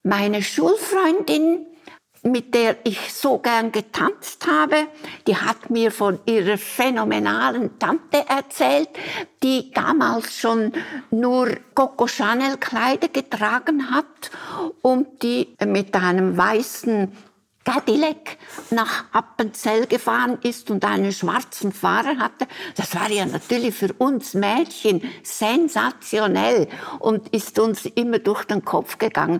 Meine Schulfreundin, mit der ich so gern getanzt habe, die hat mir von ihrer phänomenalen Tante erzählt, die damals schon nur Coco Chanel Kleider getragen hat und die mit einem weißen Cadillac nach Appenzell gefahren ist und einen schwarzen Fahrer hatte. Das war ja natürlich für uns Mädchen sensationell und ist uns immer durch den Kopf gegangen.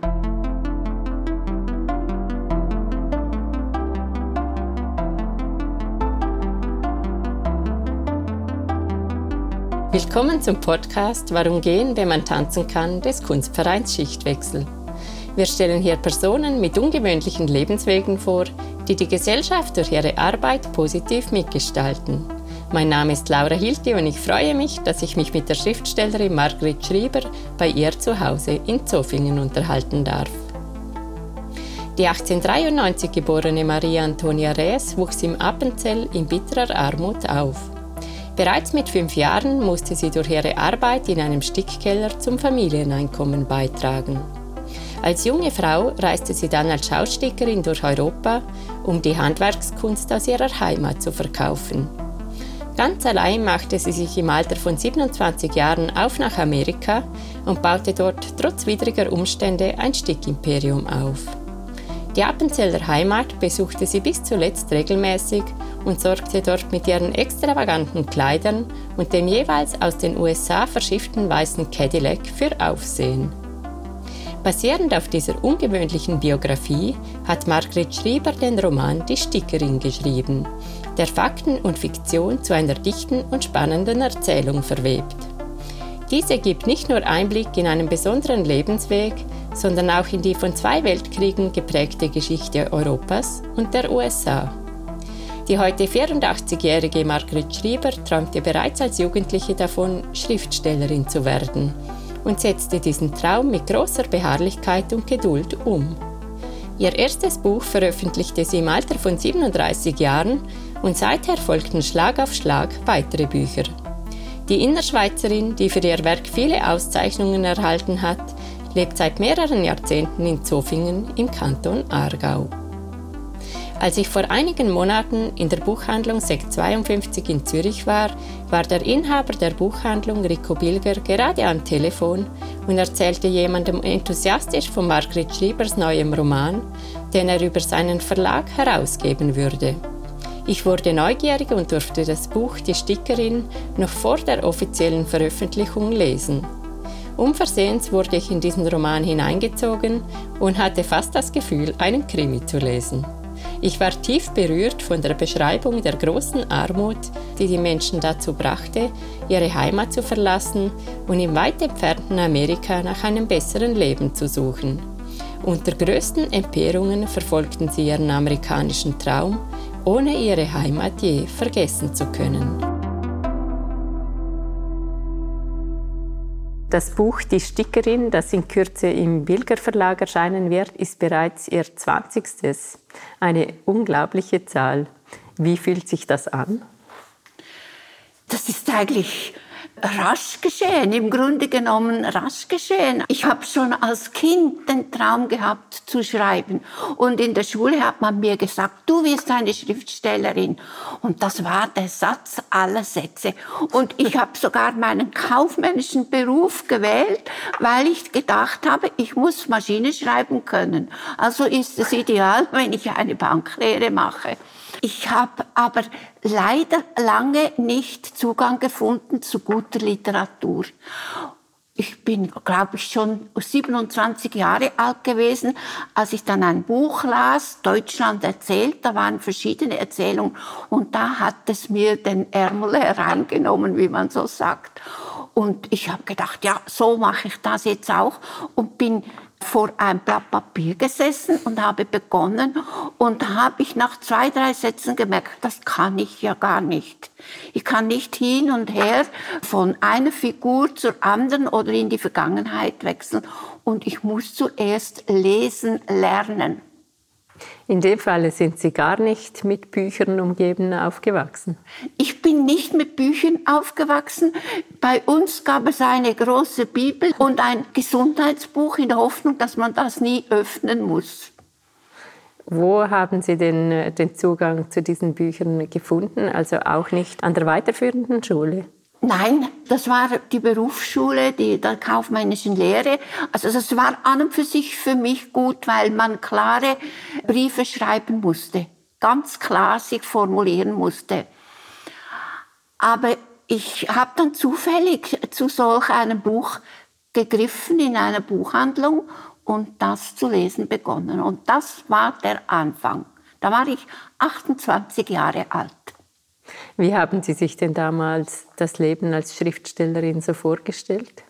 Willkommen zum Podcast Warum gehen, wenn man tanzen kann, des Kunstvereins Schichtwechsel. Wir stellen hier Personen mit ungewöhnlichen Lebenswegen vor, die die Gesellschaft durch ihre Arbeit positiv mitgestalten. Mein Name ist Laura Hilti und ich freue mich, dass ich mich mit der Schriftstellerin Margrit Schrieber bei ihr zu Hause in Zofingen unterhalten darf. Die 1893 geborene Maria Antonia Räß wuchs im Appenzell in bitterer Armut auf. Bereits mit 5 Jahren musste sie durch ihre Arbeit in einem Stickkeller zum Familieneinkommen beitragen. Als junge Frau reiste sie dann als Schaustickerin durch Europa, um die Handwerkskunst aus ihrer Heimat zu verkaufen. Ganz allein machte sie sich im Alter von 27 Jahren auf nach Amerika und baute dort trotz widriger Umstände ein Stickimperium auf. Die Appenzeller Heimat besuchte sie bis zuletzt regelmäßig und sorgte dort mit ihren extravaganten Kleidern und dem jeweils aus den USA verschifften weißen Cadillac für Aufsehen. Basierend auf dieser ungewöhnlichen Biografie hat Margrit Schrieber den Roman Die Stickerin geschrieben, der Fakten und Fiktion zu einer dichten und spannenden Erzählung verwebt. Diese gibt nicht nur Einblick in einen besonderen Lebensweg, sondern auch in die von 2 Weltkriegen geprägte Geschichte Europas und der USA. Die heute 84-jährige Margrit Schrieber träumte bereits als Jugendliche davon, Schriftstellerin zu werden und setzte diesen Traum mit großer Beharrlichkeit und Geduld um. Ihr erstes Buch veröffentlichte sie im Alter von 37 Jahren und seither folgten Schlag auf Schlag weitere Bücher. Die Innerschweizerin, die für ihr Werk viele Auszeichnungen erhalten hat, lebt seit mehreren Jahrzehnten in Zofingen im Kanton Aargau. Als ich vor einigen Monaten in der Buchhandlung Sekt 52 in Zürich war der Inhaber der Buchhandlung Rico Bilger gerade am Telefon und erzählte jemandem enthusiastisch von Margrit Schriebers neuem Roman, den er über seinen Verlag herausgeben würde. Ich wurde neugierig und durfte das Buch Die Stickerin noch vor der offiziellen Veröffentlichung lesen. Unversehens wurde ich in diesen Roman hineingezogen und hatte fast das Gefühl, einen Krimi zu lesen. Ich war tief berührt von der Beschreibung der großen Armut, die die Menschen dazu brachte, ihre Heimat zu verlassen und im weit entfernten Amerika nach einem besseren Leben zu suchen. Unter größten Entbehrungen verfolgten sie ihren amerikanischen Traum, ohne ihre Heimat je vergessen zu können. Das Buch Die Stickerin, das in Kürze im Bilger Verlag erscheinen wird, ist bereits ihr 20. Eine unglaubliche Zahl. Wie fühlt sich das an? Das ist eigentlich rasch geschehen, im Grunde genommen rasch geschehen. Ich habe schon als Kind den Traum gehabt zu schreiben und in der Schule hat man mir gesagt, du wirst eine Schriftstellerin und das war der Satz aller Sätze und ich habe sogar meinen kaufmännischen Beruf gewählt, weil ich gedacht habe, ich muss Maschine schreiben können. Also ist es ideal, wenn ich eine Banklehre mache. Ich habe aber leider lange nicht Zugang gefunden zu guter Literatur. Ich bin, glaube ich, schon 27 Jahre alt gewesen, als ich dann ein Buch las, Deutschland erzählt, da waren verschiedene Erzählungen und da hat es mir den Ärmel hereingenommen, wie man so sagt. Und ich habe gedacht, ja, so mache ich das jetzt auch und bin vor einem Blatt Papier gesessen und habe begonnen und habe ich nach 2, 3 Sätzen gemerkt, das kann ich ja gar nicht. Ich kann nicht hin und her von einer Figur zur anderen oder in die Vergangenheit wechseln und ich muss zuerst lesen lernen. In dem Fall sind Sie gar nicht mit Büchern umgeben aufgewachsen. Ich bin nicht mit Büchern aufgewachsen. Bei uns gab es eine große Bibel und ein Gesundheitsbuch in der Hoffnung, dass man das nie öffnen muss. Wo haben Sie denn den Zugang zu diesen Büchern gefunden? Also auch nicht an der weiterführenden Schule? Nein, das war die Berufsschule, der kaufmännischen Lehre. Also das war an und für sich für mich gut, weil man klare Briefe schreiben musste, ganz klar sich formulieren musste. Aber ich habe dann zufällig zu solch einem Buch gegriffen in einer Buchhandlung und das zu lesen begonnen. Und das war der Anfang. Da war ich 28 Jahre alt. Wie haben Sie sich denn damals das Leben als Schriftstellerin so vorgestellt?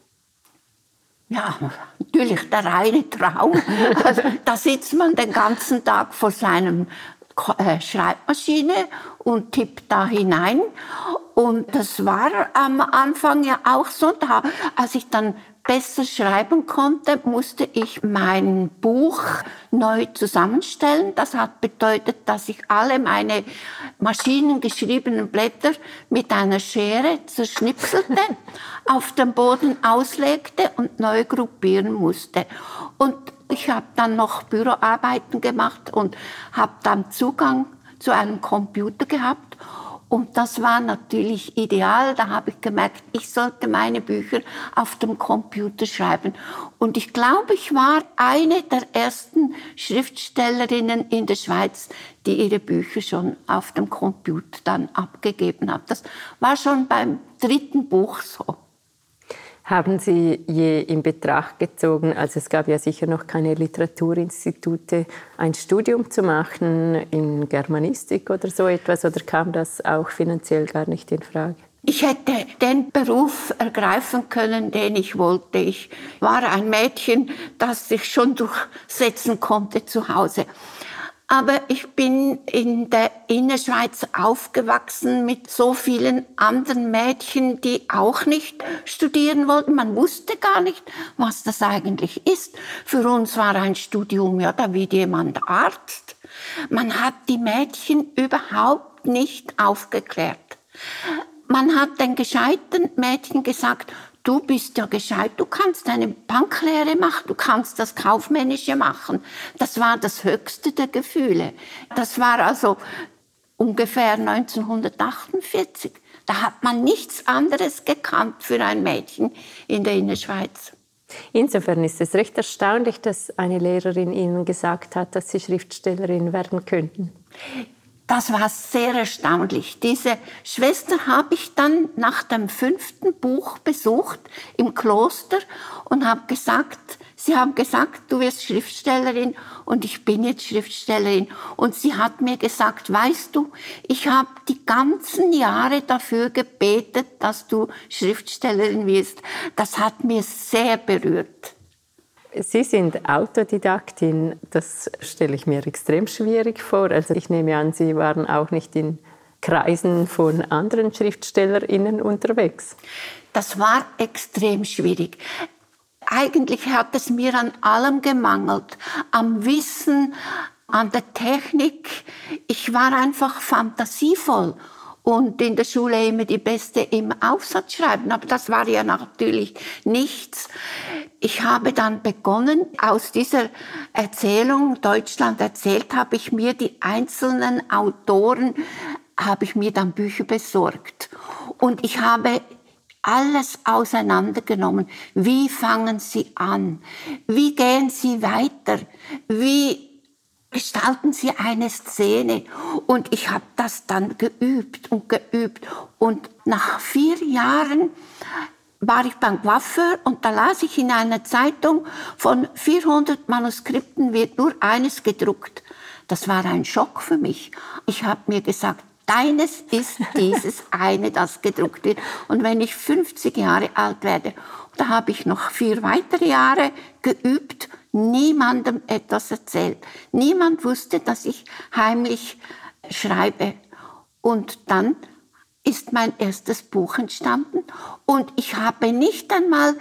Ja, natürlich der reine Traum. Also, da sitzt man den ganzen Tag vor seinem Schreibmaschine und tippt da hinein. Und das war am Anfang ja auch so. Als ich dann besser schreiben konnte, musste ich mein Buch neu zusammenstellen. Das hat bedeutet, dass ich alle meine maschinengeschriebenen Blätter mit einer Schere zerschnipselte, auf dem Boden auslegte und neu gruppieren musste. Und ich habe dann noch Büroarbeiten gemacht und habe dann Zugang zu einem Computer gehabt. Und das war natürlich ideal. Da habe ich gemerkt, ich sollte meine Bücher auf dem Computer schreiben. Und ich glaube, ich war eine der ersten Schriftstellerinnen in der Schweiz, die ihre Bücher schon auf dem Computer dann abgegeben hat. Das war schon beim 3. Buch so. Haben Sie je in Betracht gezogen, also es gab ja sicher noch keine Literaturinstitute, ein Studium zu machen in Germanistik oder so etwas, oder kam das auch finanziell gar nicht in Frage? Ich hätte den Beruf ergreifen können, den ich wollte. Ich war ein Mädchen, das sich schon durchsetzen konnte zu Hause. Aber ich bin in der Innerschweiz aufgewachsen mit so vielen anderen Mädchen, die auch nicht studieren wollten. Man wusste gar nicht, was das eigentlich ist. Für uns war ein Studium ja da wie jemand Arzt. Man hat die Mädchen überhaupt nicht aufgeklärt. Man hat den gescheiten Mädchen gesagt, du bist ja gescheit, du kannst eine Banklehre machen, du kannst das Kaufmännische machen. Das war das höchste der Gefühle. Das war also ungefähr 1948. Da hat man nichts anderes gekannt für ein Mädchen in der Innerschweiz. Insofern ist es recht erstaunlich, dass eine Lehrerin Ihnen gesagt hat, dass Sie Schriftstellerin werden könnten. Das war sehr erstaunlich. Diese Schwester habe ich dann nach dem 5. Buch besucht im Kloster und sie haben gesagt, du wirst Schriftstellerin und ich bin jetzt Schriftstellerin. Und sie hat mir gesagt, weißt du, ich habe die ganzen Jahre dafür gebetet, dass du Schriftstellerin wirst. Das hat mir sehr berührt. Sie sind Autodidaktin, das stelle ich mir extrem schwierig vor. Also ich nehme an, Sie waren auch nicht in Kreisen von anderen SchriftstellerInnen unterwegs. Das war extrem schwierig. Eigentlich hat es mir an allem gemangelt, am Wissen, an der Technik. Ich war einfach fantasievoll. Und in der Schule immer die Beste im Aufsatz schreiben. Aber das war ja natürlich nichts. Ich habe dann begonnen, aus dieser Erzählung, Deutschland erzählt, habe ich mir die einzelnen Autoren, habe ich mir dann Bücher besorgt. Und ich habe alles auseinandergenommen. Wie fangen sie an? Wie gehen sie weiter? Wie gestalten Sie eine Szene? Und ich habe das dann geübt und geübt. Und nach 4 Jahren war ich beim Coiffeur und da las ich in einer Zeitung, von 400 Manuskripten wird nur eines gedruckt. Das war ein Schock für mich. Ich habe mir gesagt, deines ist dieses eine, das gedruckt wird. Und wenn ich 50 Jahre alt werde, da habe ich noch 4 weitere Jahre geübt, niemandem etwas erzählt. Niemand wusste, dass ich heimlich schreibe. Und dann ist mein erstes Buch entstanden. Und ich habe nicht einmal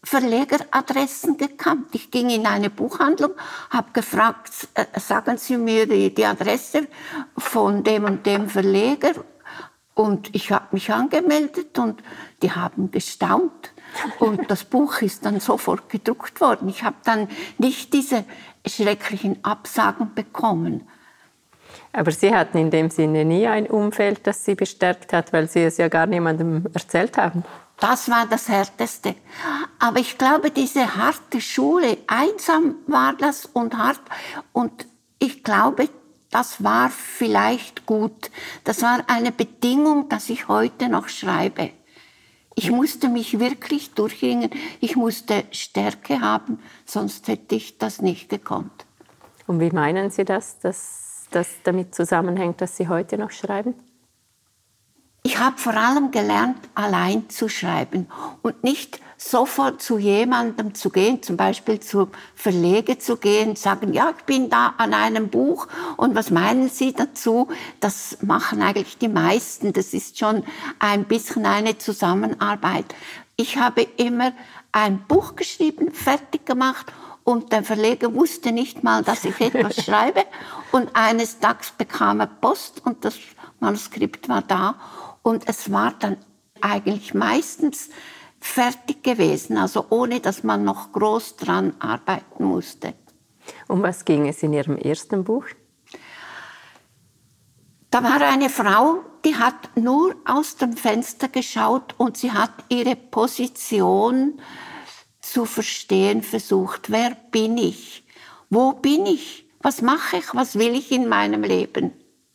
Verlegeradressen gekannt. Ich ging in eine Buchhandlung, habe gefragt, sagen Sie mir die Adresse von dem und dem Verleger. Und ich habe mich angemeldet und die haben gestaunt. Und das Buch ist dann sofort gedruckt worden. Ich habe dann nicht diese schrecklichen Absagen bekommen. Aber Sie hatten in dem Sinne nie ein Umfeld, das Sie bestärkt hat, weil Sie es ja gar niemandem erzählt haben. Das war das Härteste. Aber ich glaube, diese harte Schule, einsam war das und hart. Und ich glaube, das war vielleicht gut. Das war eine Bedingung, dass ich heute noch schreibe. Ich musste mich wirklich durchringen. Ich musste Stärke haben, sonst hätte ich das nicht gekonnt. Und wie meinen Sie das, dass das damit zusammenhängt, dass Sie heute noch schreiben? Ich habe vor allem gelernt, allein zu schreiben und nicht sofort zu jemandem zu gehen, zum Beispiel zum Verleger zu gehen, sagen, ja, ich bin da an einem Buch und was meinen Sie dazu? Das machen eigentlich die meisten. Das ist schon ein bisschen eine Zusammenarbeit. Ich habe immer ein Buch geschrieben, fertig gemacht und der Verleger wusste nicht mal, dass ich etwas schreibe. Und eines Tages bekam er Post und das Manuskript war da. Und es war dann eigentlich meistens fertig gewesen, also ohne dass man noch groß dran arbeiten musste. Um was ging es in Ihrem ersten Buch? Da war eine Frau, die hat nur aus dem Fenster geschaut und sie hat ihre Position zu verstehen versucht. Wer bin ich? Wo bin ich? Was mache ich? Was will ich in meinem Leben?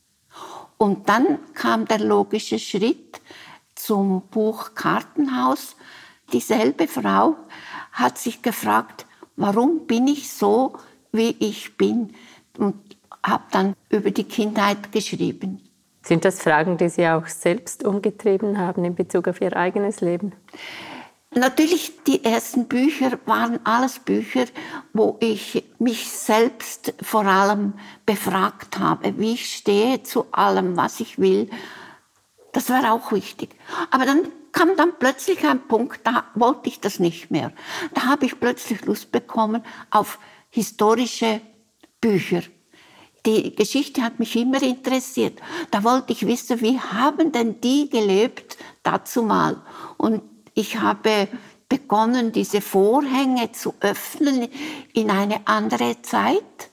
Und dann kam der logische Schritt zum Buch Kartenhaus. Dieselbe Frau hat sich gefragt, warum bin ich so, wie ich bin? Und habe dann über die Kindheit geschrieben. Sind das Fragen, die Sie auch selbst umgetrieben haben in Bezug auf Ihr eigenes Leben? Natürlich, die ersten Bücher waren alles Bücher, wo ich mich selbst vor allem befragt habe, wie ich stehe zu allem, was ich will. Das war auch wichtig. Aber dann kam dann plötzlich ein Punkt, da wollte ich das nicht mehr. Da habe ich plötzlich Lust bekommen auf historische Bücher. Die Geschichte hat mich immer interessiert. Da wollte ich wissen, wie haben denn die gelebt dazumal? Und ich habe begonnen, diese Vorhänge zu öffnen in eine andere Zeit.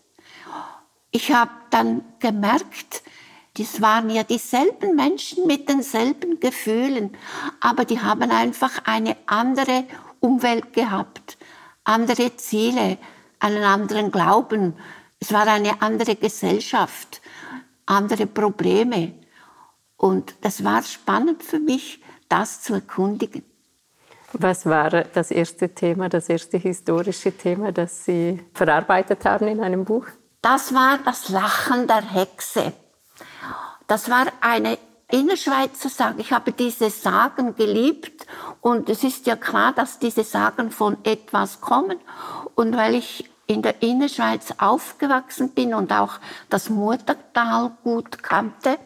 Ich habe dann gemerkt, das waren ja dieselben Menschen mit denselben Gefühlen, aber die haben einfach eine andere Umwelt gehabt, andere Ziele, einen anderen Glauben. Es war eine andere Gesellschaft, andere Probleme. Und das war spannend für mich, das zu erkundigen. Was war das erste Thema, das erste historische Thema, das Sie verarbeitet haben in einem Buch? Das war das Lachen der Hexe. Das war eine Innerschweizer Sage. Ich habe diese Sagen geliebt und es ist ja klar, dass diese Sagen von etwas kommen. Und weil ich in der Innerschweiz aufgewachsen bin und auch das Murtertal gut kannte,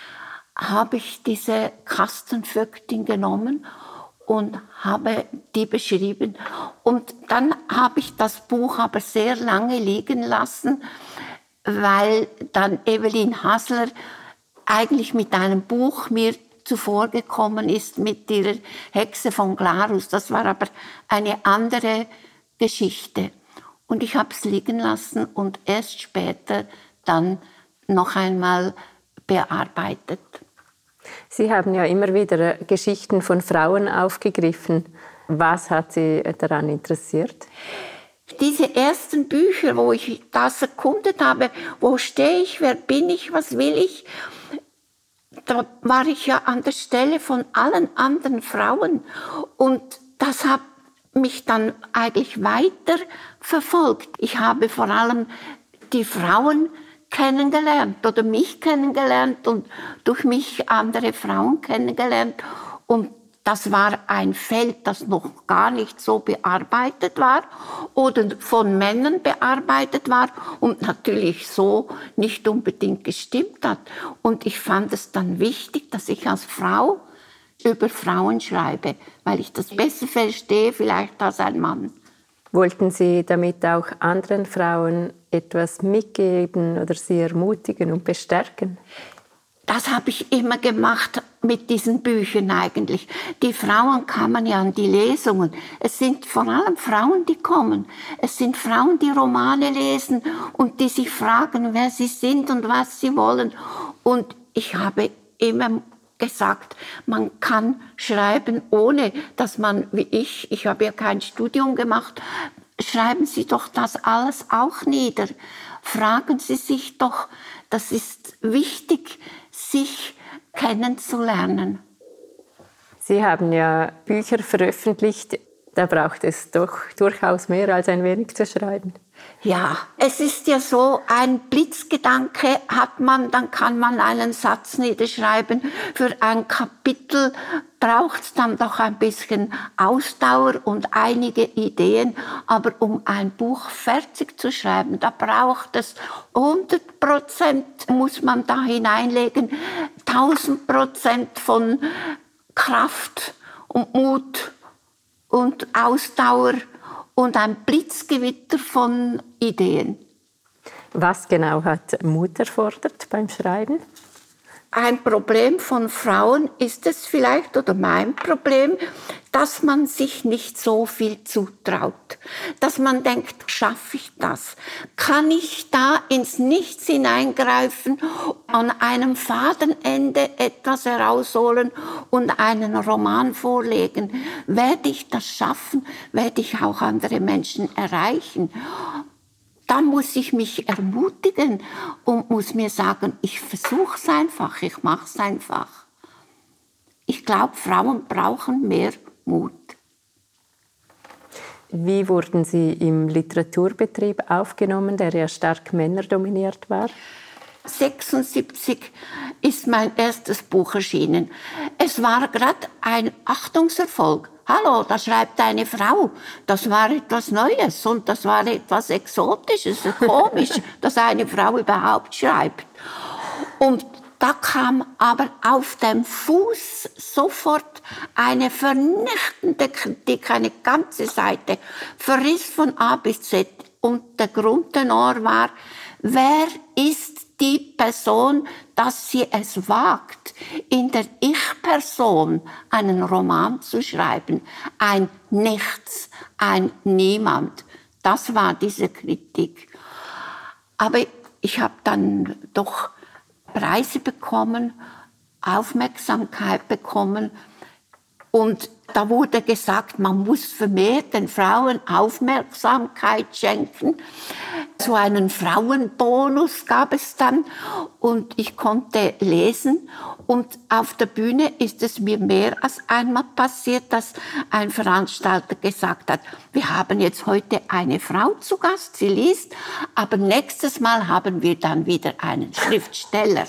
habe ich diese Kastenvögtin genommen und habe die beschrieben. Und dann habe ich das Buch aber sehr lange liegen lassen, weil dann Evelyn Hasler eigentlich mit einem Buch mir zuvor gekommen ist, mit ihrer Hexe von Glarus. Das war aber eine andere Geschichte. Und ich habe es liegen lassen und erst später dann noch einmal bearbeitet. Sie haben ja immer wieder Geschichten von Frauen aufgegriffen. Was hat Sie daran interessiert? Diese ersten Bücher, wo ich das erkundet habe, wo stehe ich, wer bin ich, was will ich, da war ich ja an der Stelle von allen anderen Frauen. Und das hat mich dann eigentlich weiter verfolgt. Ich habe vor allem die Frauen kennengelernt oder mich kennengelernt und durch mich andere Frauen kennengelernt. Und das war ein Feld, das noch gar nicht so bearbeitet war oder von Männern bearbeitet war und natürlich so nicht unbedingt gestimmt hat. Und ich fand es dann wichtig, dass ich als Frau über Frauen schreibe, weil ich das besser verstehe vielleicht als ein Mann. Wollten Sie damit auch anderen Frauen etwas mitgeben oder sie ermutigen und bestärken? Das habe ich immer gemacht mit diesen Büchern eigentlich. Die Frauen kamen ja an die Lesungen. Es sind vor allem Frauen, die kommen. Es sind Frauen, die Romane lesen und die sich fragen, wer sie sind und was sie wollen. Und ich habe immer gesagt, man kann schreiben, ohne dass man, wie ich habe ja kein Studium gemacht, schreiben Sie doch das alles auch nieder. Fragen Sie sich doch, das ist wichtig, sich kennenzulernen. Sie haben ja Bücher veröffentlicht, da braucht es doch durchaus mehr als ein wenig zu schreiben. Ja, es ist ja so, ein Blitzgedanke hat man, dann kann man einen Satz niederschreiben. Für ein Kapitel braucht es dann doch ein bisschen Ausdauer und einige Ideen. Aber um ein Buch fertig zu schreiben, da braucht es 100% muss man da hineinlegen, 1000% von Kraft und Mut und Ausdauer und ein Blitzgewitter von Ideen. Was genau hat Mut erfordert beim Schreiben? Ein Problem von Frauen ist es vielleicht, oder mein Problem, dass man sich nicht so viel zutraut. Dass man denkt, schaffe ich das? Kann ich da ins Nichts hineingreifen, an einem Fadenende etwas herausholen und einen Roman vorlegen? Werde ich das schaffen? Werde ich auch andere Menschen erreichen? Dann muss ich mich ermutigen und muss mir sagen, ich versuche es einfach, ich mache es einfach. Ich glaube, Frauen brauchen mehr Mut. Wie wurden Sie im Literaturbetrieb aufgenommen, der ja stark männerdominiert war? 1976 ist mein erstes Buch erschienen. Es war gerade ein Achtungserfolg. Hallo, da schreibt eine Frau. Das war etwas Neues und das war etwas Exotisches, komisch, dass eine Frau überhaupt schreibt. Und da kam aber auf dem Fuß sofort eine vernichtende Kritik, eine ganze Seite, verriss von A bis Z. Und der Grundtenor war, wer ist die Person, dass sie es wagt, in der Ich-Person einen Roman zu schreiben. Ein Nichts, ein Niemand. Das war diese Kritik. Aber ich habe dann doch Preise bekommen, Aufmerksamkeit bekommen. Und da wurde gesagt, man muss vermehrt den Frauen Aufmerksamkeit schenken. So einen Frauenbonus gab es dann und ich konnte lesen. Und auf der Bühne ist es mir mehr als einmal passiert, dass ein Veranstalter gesagt hat, wir haben jetzt heute eine Frau zu Gast, sie liest, aber nächstes Mal haben wir dann wieder einen Schriftsteller.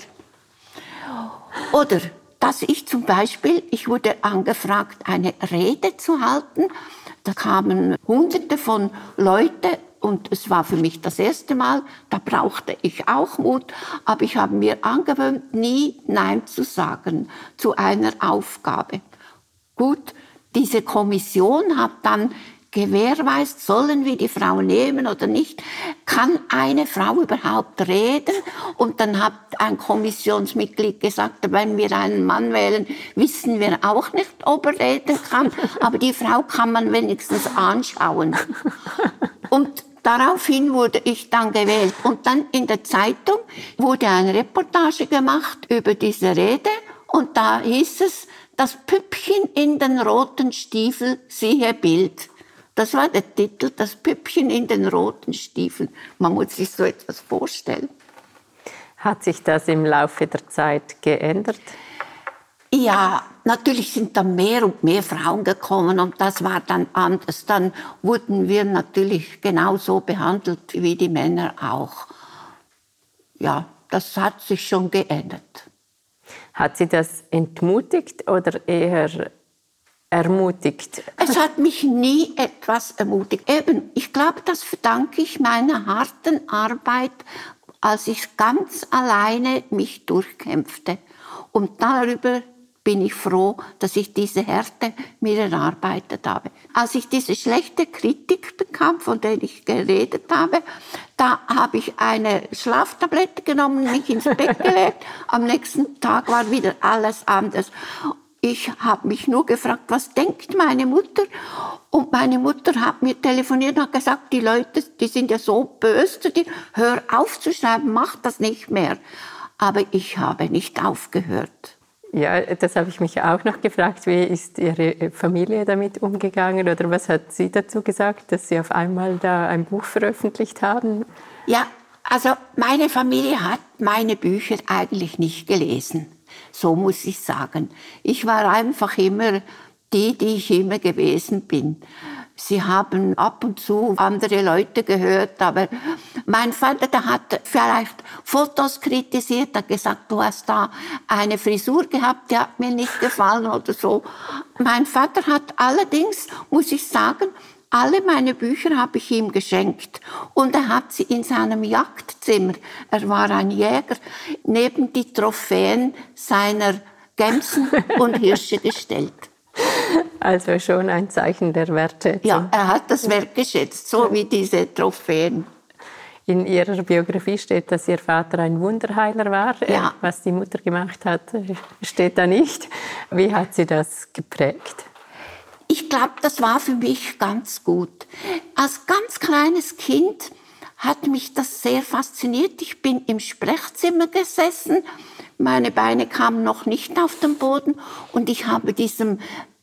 Oder dass ich zum Beispiel, ich wurde angefragt, eine Rede zu halten. Da kamen Hunderte von Leuten und es war für mich das erste Mal. Da brauchte ich auch Mut, aber ich habe mir angewöhnt, nie Nein zu sagen zu einer Aufgabe. Gut, diese Kommission hat dann gewährleistet, sollen wir die Frau nehmen oder nicht? Kann eine Frau überhaupt reden? Und dann hat ein Kommissionsmitglied gesagt, wenn wir einen Mann wählen, wissen wir auch nicht, ob er reden kann. Aber die Frau kann man wenigstens anschauen. Und daraufhin wurde ich dann gewählt. Und dann in der Zeitung wurde eine Reportage gemacht über diese Rede. Und da hieß es, das Püppchen in den roten Stiefel, siehe Bild. Das war der Titel, das Püppchen in den roten Stiefeln. Man muss sich so etwas vorstellen. Hat sich das im Laufe der Zeit geändert? Ja, natürlich sind dann mehr und mehr Frauen gekommen und das war dann anders. Dann wurden wir natürlich genauso behandelt wie die Männer auch. Ja, das hat sich schon geändert. Hat Sie das entmutigt oder eher ermutigt? Es hat mich nie etwas ermutigt. Eben, ich glaube, das verdanke ich meiner harten Arbeit, als ich ganz alleine mich durchkämpfte. Und darüber bin ich froh, dass ich diese Härte mir erarbeitet habe. Als ich diese schlechte Kritik bekam, von der ich geredet habe, da habe ich eine Schlaftablette genommen, mich ins Bett gelegt. Am nächsten Tag war wieder alles anders. Ich habe mich nur gefragt, was denkt meine Mutter? Und meine Mutter hat mir telefoniert und hat gesagt, die Leute, die sind ja so böse zu dir, hör auf zu schreiben, mach das nicht mehr. Aber ich habe nicht aufgehört. Ja, das habe ich mich auch noch gefragt. Wie ist Ihre Familie damit umgegangen oder was hat sie dazu gesagt, dass Sie auf einmal da ein Buch veröffentlicht haben? Ja, also meine Familie hat meine Bücher eigentlich nicht gelesen. So muss ich sagen. Ich war einfach immer die ich immer gewesen bin. Sie haben ab und zu andere Leute gehört, aber mein Vater, der hat vielleicht Fotos kritisiert, hat gesagt, du hast da eine Frisur gehabt, die hat mir nicht gefallen oder so. Mein Vater hat allerdings, muss ich sagen, alle meine Bücher habe ich ihm geschenkt und er hat sie in seinem Jagdzimmer, er war ein Jäger, neben die Trophäen seiner Gämsen und Hirsche gestellt. Also schon ein Zeichen der Wertschätzung. Ja, er hat das Werk geschätzt, so wie diese Trophäen. In Ihrer Biografie steht, dass Ihr Vater ein Wunderheiler war. Ja. Was die Mutter gemacht hat, steht da nicht. Wie hat sie das geprägt? Ich glaube, das war für mich ganz gut. Als ganz kleines Kind hat mich das sehr fasziniert. Ich bin im Sprechzimmer gesessen, meine Beine kamen noch nicht auf den Boden und ich habe diesen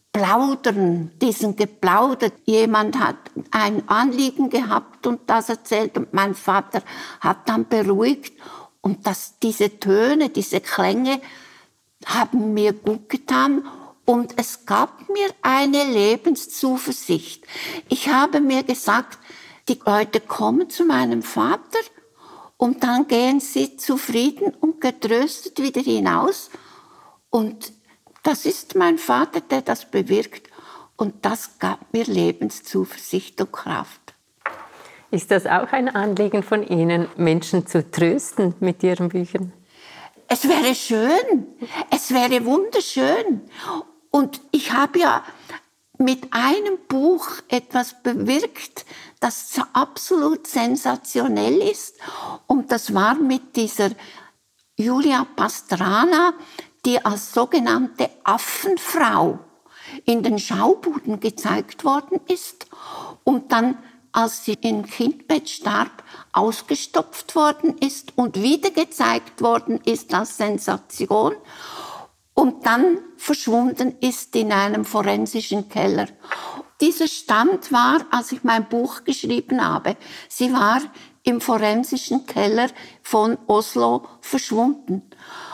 geplaudert. Jemand hat ein Anliegen gehabt und das erzählt und mein Vater hat dann beruhigt und diese Töne, diese Klänge haben mir gut getan. Und es gab mir eine Lebenszuversicht. Ich habe mir gesagt, die Leute kommen zu meinem Vater und dann gehen sie zufrieden und getröstet wieder hinaus. Und das ist mein Vater, der das bewirkt. Und das gab mir Lebenszuversicht und Kraft. Ist das auch ein Anliegen von Ihnen, Menschen zu trösten mit Ihren Büchern? Es wäre schön, es wäre wunderschön. Und ich habe ja mit einem Buch etwas bewirkt, das absolut sensationell ist. Und das war mit dieser Julia Pastrana, die als sogenannte Affenfrau in den Schaubuden gezeigt worden ist und dann, als sie im Kindbett starb, ausgestopft worden ist und wieder gezeigt worden ist als Sensation. Und dann verschwunden ist in einem forensischen Keller. Dieser Stand war, als ich mein Buch geschrieben habe, sie war im forensischen Keller von Oslo verschwunden.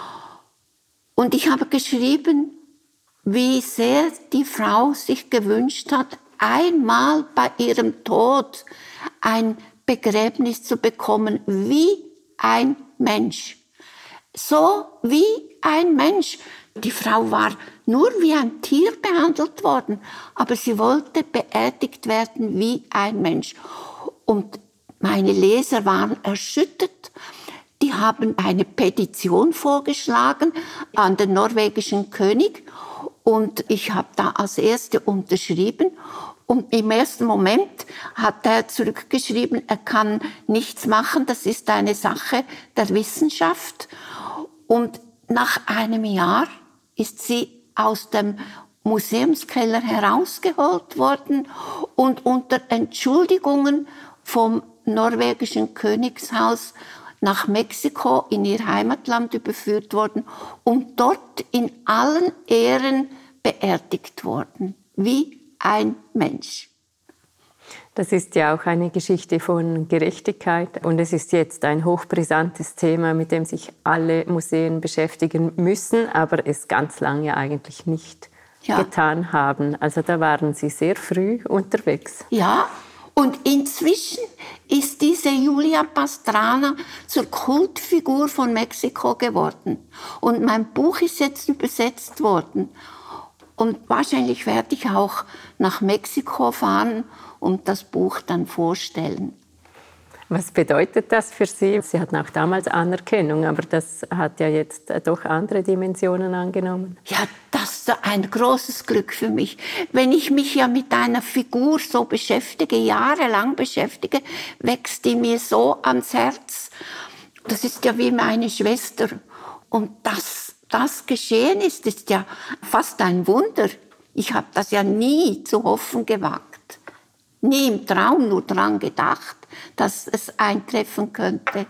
Und ich habe geschrieben, wie sehr die Frau sich gewünscht hat, einmal bei ihrem Tod ein Begräbnis zu bekommen, wie ein Mensch. So wie ein Mensch. Die Frau war nur wie ein Tier behandelt worden, aber sie wollte beerdigt werden wie ein Mensch. Und meine Leser waren erschüttert. Die haben eine Petition vorgeschlagen an den norwegischen König und ich habe da als Erste unterschrieben. Und im ersten Moment hat er zurückgeschrieben, er kann nichts machen, das ist eine Sache der Wissenschaft. Und nach einem Jahr ist sie aus dem Museumskeller herausgeholt worden und unter Entschuldigungen vom norwegischen Königshaus nach Mexiko in ihr Heimatland überführt worden und dort in allen Ehren beerdigt worden, wie ein Mensch. Das ist ja auch eine Geschichte von Gerechtigkeit und es ist jetzt ein hochbrisantes Thema, mit dem sich alle Museen beschäftigen müssen, aber es ganz lange eigentlich nicht getan haben. Also da waren Sie sehr früh unterwegs. Ja, und inzwischen ist diese Julia Pastrana zur Kultfigur von Mexiko geworden. Und mein Buch ist jetzt übersetzt worden. Und wahrscheinlich werde ich auch nach Mexiko fahren und das Buch dann vorstellen. Was bedeutet das für Sie? Sie hatten auch damals Anerkennung, aber das hat ja jetzt doch andere Dimensionen angenommen. Ja, das ist ein großes Glück für mich. Wenn ich mich ja mit einer Figur so beschäftige, jahrelang beschäftige, wächst die mir so ans Herz. Das ist ja wie meine Schwester. Und dass das geschehen ist ja fast ein Wunder. Ich habe das ja nie zu hoffen gewagt. Nie im Traum nur daran gedacht, dass es eintreffen könnte.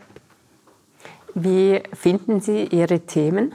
Wie finden Sie Ihre Themen?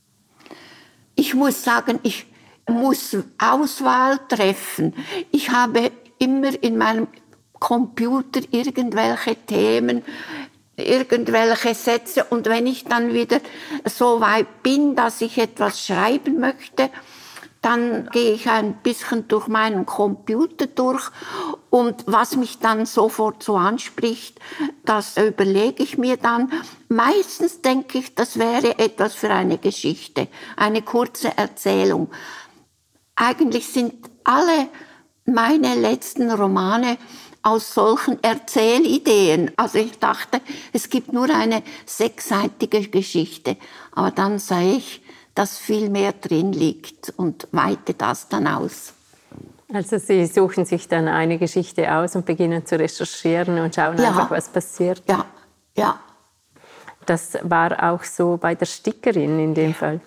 Ich muss sagen, ich muss Auswahl treffen. Ich habe immer in meinem Computer irgendwelche Themen, irgendwelche Sätze. Und wenn ich dann wieder so weit bin, dass ich etwas schreiben möchte, dann gehe ich ein bisschen durch meinen Computer durch und was mich dann sofort so anspricht, das überlege ich mir dann. Meistens denke ich, das wäre etwas für eine Geschichte, eine kurze Erzählung. Eigentlich sind alle meine letzten Romane aus solchen Erzählideen. Also ich dachte, es gibt nur eine 6-seitige Geschichte, aber dann sah ich, dass viel mehr drin liegt und weite das dann aus. Also Sie suchen sich dann eine Geschichte aus und beginnen zu recherchieren und schauen einfach, was passiert. Ja. Das war auch so bei der Stickerin in dem Fall.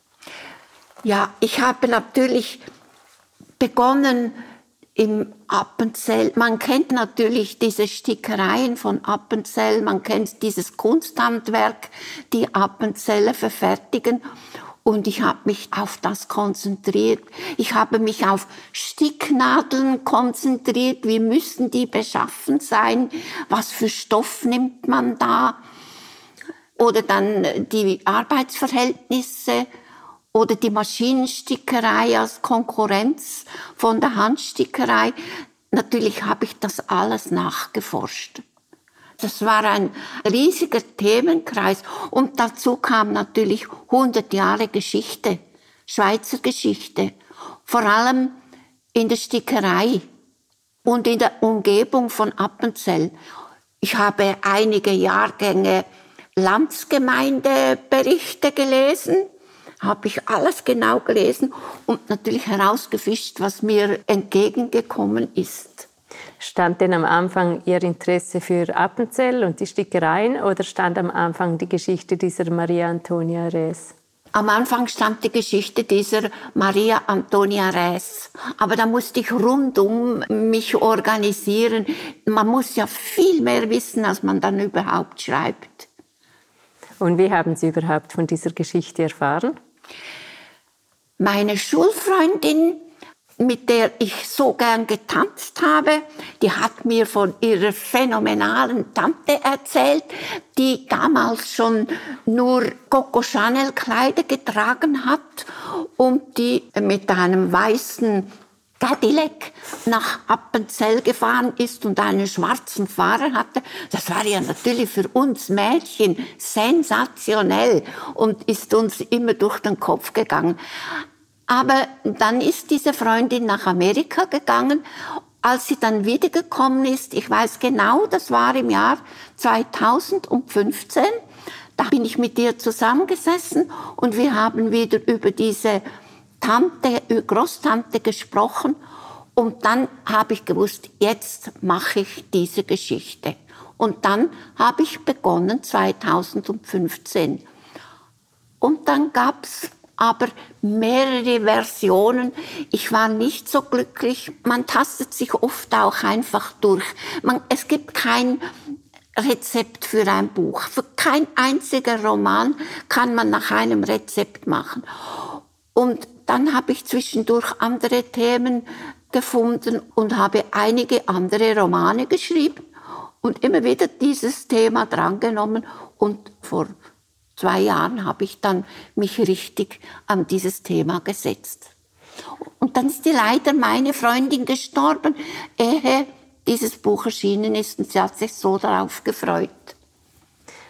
Ja, ich habe natürlich begonnen im Appenzell. Man kennt natürlich diese Stickereien von Appenzell, man kennt dieses Kunsthandwerk, die Appenzeller verfertigen. Und ich habe mich auf das konzentriert. Ich habe mich auf Sticknadeln konzentriert. Wie müssen die beschaffen sein? Was für Stoff nimmt man da? Oder dann die Arbeitsverhältnisse oder die Maschinenstickerei als Konkurrenz von der Handstickerei. Natürlich habe ich das alles nachgeforscht. Das war ein riesiger Themenkreis. Und dazu kam natürlich 100 Jahre Geschichte, Schweizer Geschichte. Vor allem in der Stickerei und in der Umgebung von Appenzell. Ich habe einige Jahrgänge Landsgemeindeberichte gelesen, habe ich alles genau gelesen und natürlich herausgefischt, was mir entgegengekommen ist. Stand denn am Anfang Ihr Interesse für Appenzell und die Stickereien oder stand am Anfang die Geschichte dieser Maria Antonia Räß? Am Anfang stand die Geschichte dieser Maria Antonia Räß. Aber da musste ich rundum mich organisieren. Man muss ja viel mehr wissen, als man dann überhaupt schreibt. Und wie haben Sie überhaupt von dieser Geschichte erfahren? Meine Schulfreundin, mit der ich so gern getanzt habe, die hat mir von ihrer phänomenalen Tante erzählt, die damals schon nur Coco Chanel Kleider getragen hat und die mit einem weißen Cadillac nach Appenzell gefahren ist und einen schwarzen Fahrer hatte. Das war ja natürlich für uns Mädchen sensationell und ist uns immer durch den Kopf gegangen. Aber dann ist diese Freundin nach Amerika gegangen. Als sie dann wiedergekommen ist, ich weiß genau, das war im Jahr 2015, da bin ich mit ihr zusammengesessen und wir haben wieder über diese Großtante gesprochen. Und dann habe ich gewusst, jetzt mache ich diese Geschichte. Und dann habe ich begonnen 2015. Und dann gab's aber mehrere Versionen. Ich war nicht so glücklich. Man tastet sich oft auch einfach durch. Es gibt kein Rezept für ein Buch. Für kein einziger Roman kann man nach einem Rezept machen. Und dann habe ich zwischendurch andere Themen gefunden und habe einige andere Romane geschrieben und immer wieder dieses Thema drangenommen. Und vor 2 Jahren habe ich dann mich richtig an dieses Thema gesetzt. Und dann ist leider meine Freundin gestorben, ehe dieses Buch erschienen ist, und sie hat sich so darauf gefreut.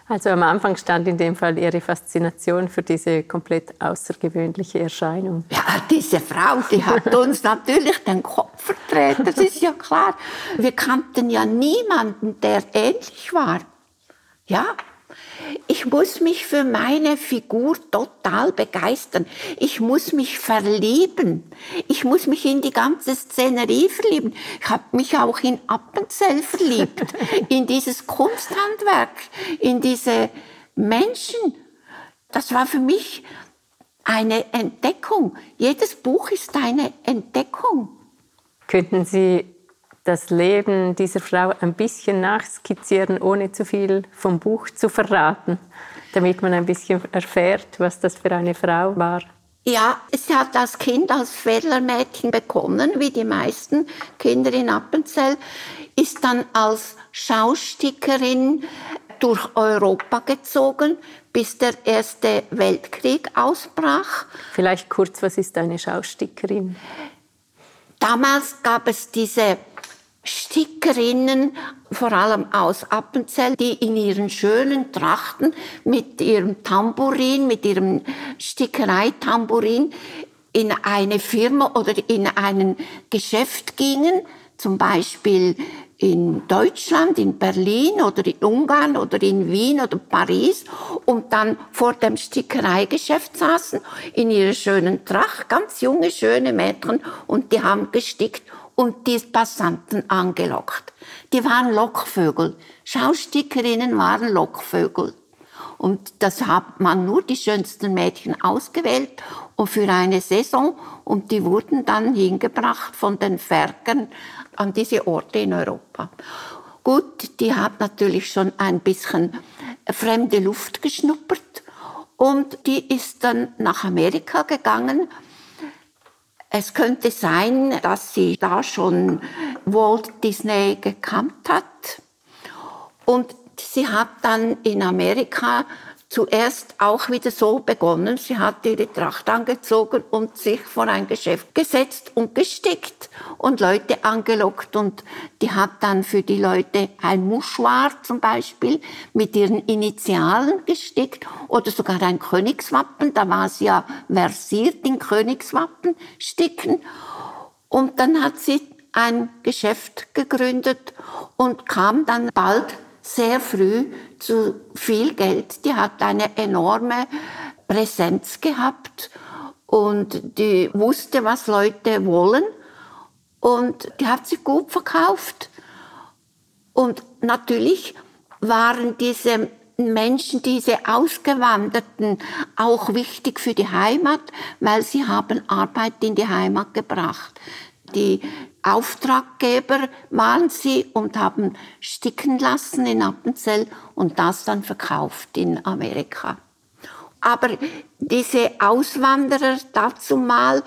Also am Anfang stand in dem Fall Ihre Faszination für diese komplett außergewöhnliche Erscheinung. Ja, diese Frau, die hat uns natürlich den Kopf verdreht, das ist ja klar. Wir kannten ja niemanden, der ähnlich war. Ja, ich muss mich für meine Figur total begeistern. Ich muss mich verlieben. Ich muss mich in die ganze Szenerie verlieben. Ich habe mich auch in Appenzell verliebt, in dieses Kunsthandwerk, in diese Menschen. Das war für mich eine Entdeckung. Jedes Buch ist eine Entdeckung. Könnten Sie das Leben dieser Frau ein bisschen nachskizzieren, ohne zu viel vom Buch zu verraten, damit man ein bisschen erfährt, was das für eine Frau war? Ja, sie hat als Kind als Fädlermädchen begonnen, wie die meisten Kinder in Appenzell, ist dann als Schaustickerin durch Europa gezogen, bis der Erste Weltkrieg ausbrach. Vielleicht kurz, was ist eine Schaustickerin? Damals gab es diese Stickerinnen, vor allem aus Appenzell, die in ihren schönen Trachten mit ihrem Tambourin, mit ihrem Stickereitambourin in eine Firma oder in ein Geschäft gingen, zum Beispiel in Deutschland, in Berlin oder in Ungarn oder in Wien oder Paris und dann vor dem Stickereigeschäft saßen, in ihrer schönen Tracht, ganz junge, schöne Mädchen, und die haben gestickt und die Passanten angelockt. Die waren Lockvögel. Schaustickerinnen waren Lockvögel. Und das hat man nur die schönsten Mädchen ausgewählt und für eine Saison. Und die wurden dann hingebracht von den Färkern an diese Orte in Europa. Gut, die hat natürlich schon ein bisschen fremde Luft geschnuppert. Und die ist dann nach Amerika gegangen. Es könnte sein, dass sie da schon Walt Disney gekannt hat. Und sie hat dann in Amerika zuerst auch wieder so begonnen. Sie hat ihre Tracht angezogen und sich vor ein Geschäft gesetzt und gestickt und Leute angelockt. Und die hat dann für die Leute ein Mouchoir zum Beispiel mit ihren Initialen gestickt oder sogar ein Königswappen. Da war sie ja versiert in Königswappen sticken. Und dann hat sie ein Geschäft gegründet und kam dann bald sehr früh zu viel Geld. Die hat eine enorme Präsenz gehabt und die wusste, was Leute wollen und die hat sich gut verkauft. Und natürlich waren diese Menschen, diese Ausgewanderten, auch wichtig für die Heimat, weil sie haben Arbeit in die Heimat gebracht. Die Auftraggeber waren sie und haben sticken lassen in Appenzell und das dann verkauft in Amerika. Aber diese Auswanderer dazumal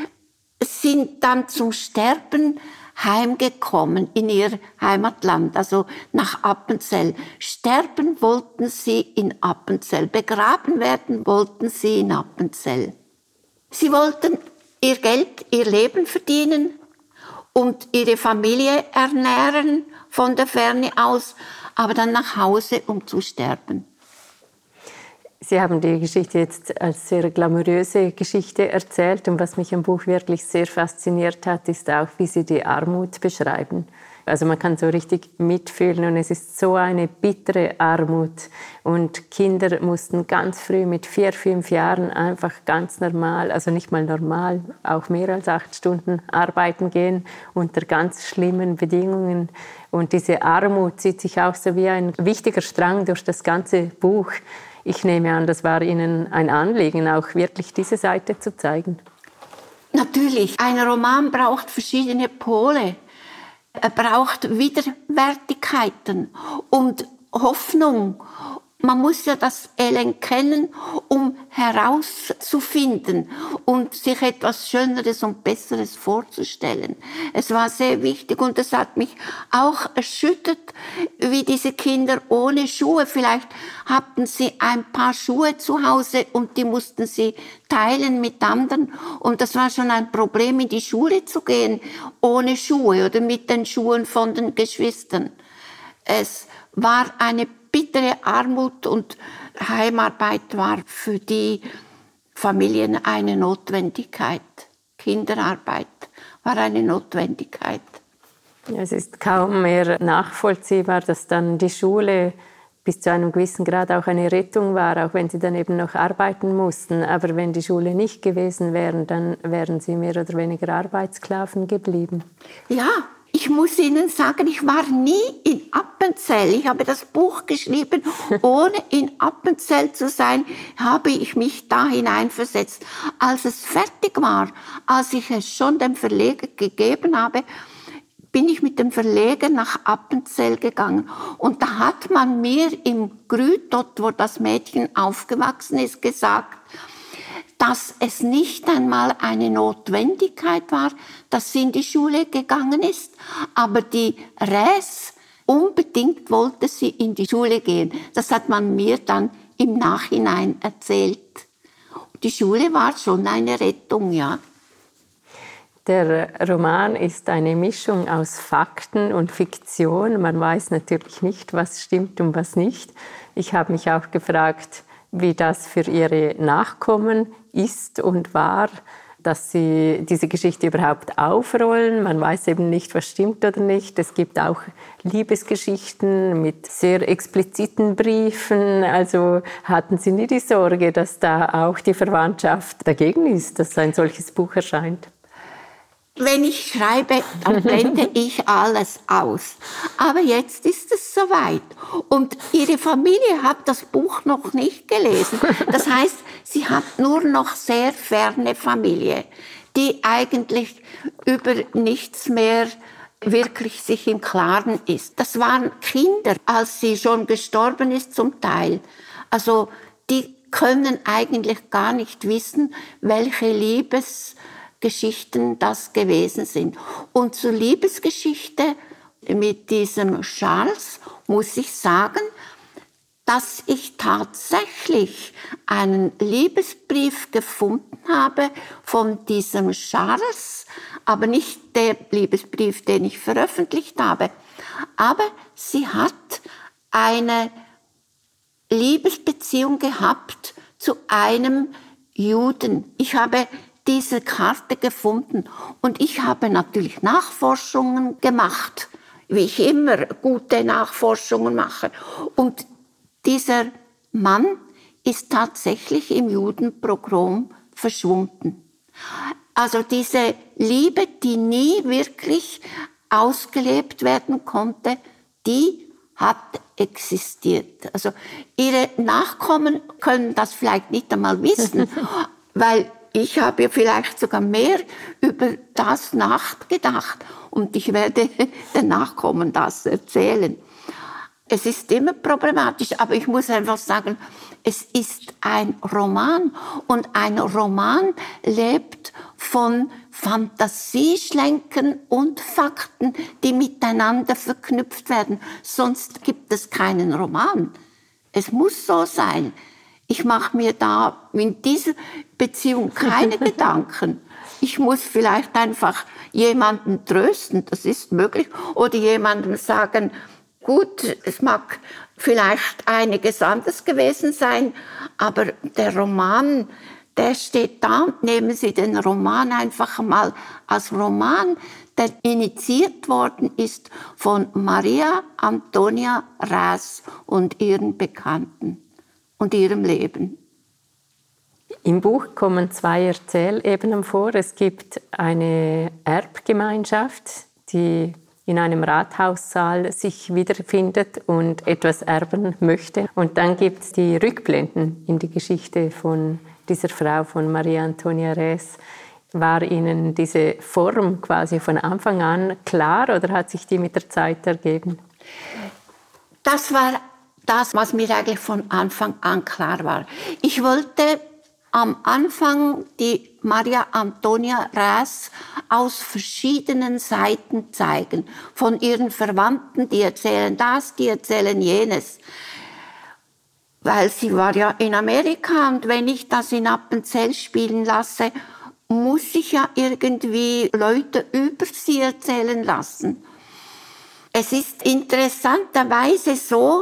sind dann zum Sterben heimgekommen in ihr Heimatland, also nach Appenzell. Sterben wollten sie in Appenzell, begraben werden wollten sie in Appenzell. Sie wollten ihr Geld, ihr Leben verdienen und ihre Familie ernähren von der Ferne aus, aber dann nach Hause, um zu sterben. Sie haben die Geschichte jetzt als sehr glamouröse Geschichte erzählt und was mich am Buch wirklich sehr fasziniert hat, ist auch, wie Sie die Armut beschreiben. Also man kann so richtig mitfühlen und es ist so eine bittere Armut und Kinder mussten ganz früh mit 4, 5 Jahren einfach ganz normal, also nicht mal normal, auch mehr als 8 Stunden arbeiten gehen unter ganz schlimmen Bedingungen. Und diese Armut zieht sich auch so wie ein wichtiger Strang durch das ganze Buch. Ich nehme an, das war Ihnen ein Anliegen, auch wirklich diese Seite zu zeigen. Natürlich, ein Roman braucht verschiedene Pole. Er braucht Widerwärtigkeiten und Hoffnung. Man muss ja das Elend kennen, um herauszufinden und sich etwas Schöneres und Besseres vorzustellen. Es war sehr wichtig und es hat mich auch erschüttert, wie diese Kinder ohne Schuhe, vielleicht hatten sie ein paar Schuhe zu Hause und die mussten sie teilen mit anderen und das war schon ein Problem, in die Schule zu gehen, ohne Schuhe oder mit den Schuhen von den Geschwistern. Es war eine bittere Armut und Heimarbeit war für die Familien eine Notwendigkeit. Kinderarbeit war eine Notwendigkeit. Es ist kaum mehr nachvollziehbar, dass dann die Schule bis zu einem gewissen Grad auch eine Rettung war, auch wenn sie dann eben noch arbeiten mussten. Aber wenn die Schule nicht gewesen wäre, dann wären sie mehr oder weniger Arbeitssklaven geblieben. Ja, ich muss Ihnen sagen, ich war nie in Appenzell. Ich habe das Buch geschrieben, ohne in Appenzell zu sein, habe ich mich da hineinversetzt. Als es fertig war, als ich es schon dem Verleger gegeben habe, bin ich mit dem Verleger nach Appenzell gegangen. Und da hat man mir im Grü, dort wo das Mädchen aufgewachsen ist, gesagt, dass es nicht einmal eine Notwendigkeit war, dass sie in die Schule gegangen ist, aber die Räs unbedingt wollte sie in die Schule gehen. Das hat man mir dann im Nachhinein erzählt. Die Schule war schon eine Rettung, ja. Der Roman ist eine Mischung aus Fakten und Fiktion. Man weiß natürlich nicht, was stimmt und was nicht. Ich habe mich auch gefragt, wie das für Ihre Nachkommen ist und war, dass Sie diese Geschichte überhaupt aufrollen. Man weiß eben nicht, was stimmt oder nicht. Es gibt auch Liebesgeschichten mit sehr expliziten Briefen. Also hatten Sie nie die Sorge, dass da auch die Verwandtschaft dagegen ist, dass ein solches Buch erscheint? Wenn ich schreibe, dann blende ich alles aus. Aber jetzt ist es soweit. Und Ihre Familie hat das Buch noch nicht gelesen. Das heißt, sie hat nur noch sehr ferne Familie, die eigentlich über nichts mehr wirklich sich im Klaren ist. Das waren Kinder, als sie schon gestorben ist zum Teil. Also die können eigentlich gar nicht wissen, welche Liebesgeschichten das gewesen sind. Und zur Liebesgeschichte mit diesem Charles muss ich sagen, dass ich tatsächlich einen Liebesbrief gefunden habe von diesem Charles, aber nicht der Liebesbrief, den ich veröffentlicht habe. Aber sie hat eine Liebesbeziehung gehabt zu einem Juden. Ich habe diese Karte gefunden und ich habe natürlich Nachforschungen gemacht, wie ich immer gute Nachforschungen mache. Und dieser Mann ist tatsächlich im Judenpogrom verschwunden. Also diese Liebe, die nie wirklich ausgelebt werden konnte, die hat existiert. Also ihre Nachkommen können das vielleicht nicht einmal wissen, weil ich habe ja vielleicht sogar mehr über das nachgedacht und ich werde den Nachkommen das erzählen. Es ist immer problematisch, aber ich muss einfach sagen, es ist ein Roman und ein Roman lebt von Fantasieschlenken und Fakten, die miteinander verknüpft werden. Sonst gibt es keinen Roman. Es muss so sein. Ich mache mir da in dieser Beziehung keine Gedanken. Ich muss vielleicht einfach jemanden trösten, das ist möglich, oder jemandem sagen, gut, es mag vielleicht einiges anders gewesen sein, aber der Roman, der steht da. Nehmen Sie den Roman einfach mal als Roman, der initiiert worden ist von Maria Antonia Räs und ihren Bekannten und ihrem Leben. Im Buch kommen 2 Erzählebenen vor. Es gibt eine Erbgemeinschaft, die in einem Rathaussaal sich wiederfindet und etwas erben möchte. Und dann gibt es die Rückblenden in die Geschichte von dieser Frau, von Maria Antonia Räs. War Ihnen diese Form quasi von Anfang an klar oder hat sich die mit der Zeit ergeben? Das war das, was mir eigentlich von Anfang an klar war. Ich wollte am Anfang die Maria Antonia Räs aus verschiedenen Seiten zeigen. Von ihren Verwandten, die erzählen das, die erzählen jenes. Weil sie war ja in Amerika und wenn ich das in Appenzell spielen lasse, muss ich ja irgendwie Leute über sie erzählen lassen. Es ist interessanterweise so,